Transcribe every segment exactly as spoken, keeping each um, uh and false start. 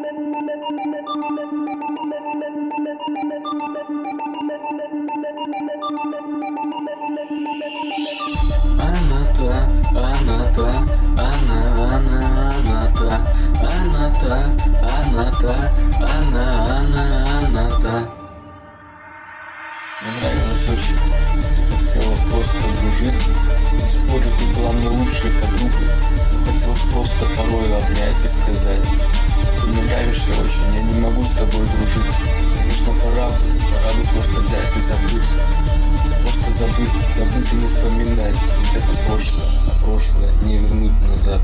Она та, она та, она, она, она та, она та, она та, она, она, она та. Мне нравилось очень, ты хотела просто дружить, не спорю, ты была мне лучшей подругой. Хотелось просто порой обнять и сказать: ты мне нравишься очень, я не могу с тобой дружить. Конечно, пора бы, пора бы просто взять и забыть. Просто забыть, забыть и не вспоминать. Ведь это прошлое, а прошлое не вернуть назад.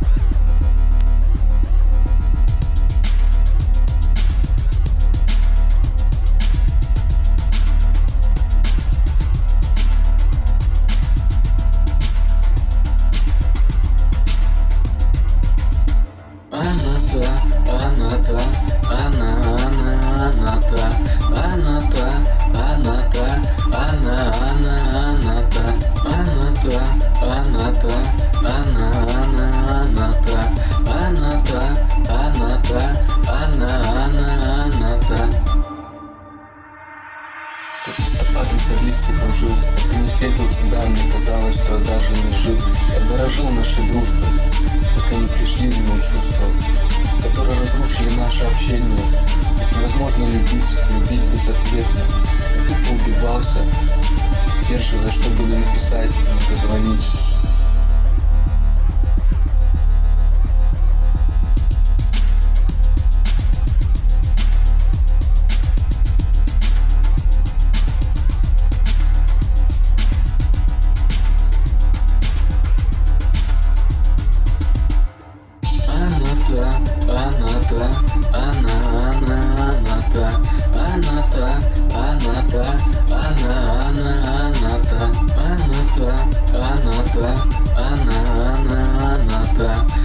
Она та, она та, она, она, она та, она та, она та, она, она, она та, она та, она та, она, она, она та, она та, она та, она, она, она та. Как листопад ветер листья кружил, как не встретил тебя, мне казалось, что я даже не жил. Я дорожил нашей дружбой, пока не пришли в мои чувства, которые разрушили наше общение. Невозможно любить, любить безответно. Я тупо убивался, сдерживая, чтобы не написать, не позвонить. Она та, она, она, она та, она та, она та, она, она, она та, она та, она та, она, она, она та.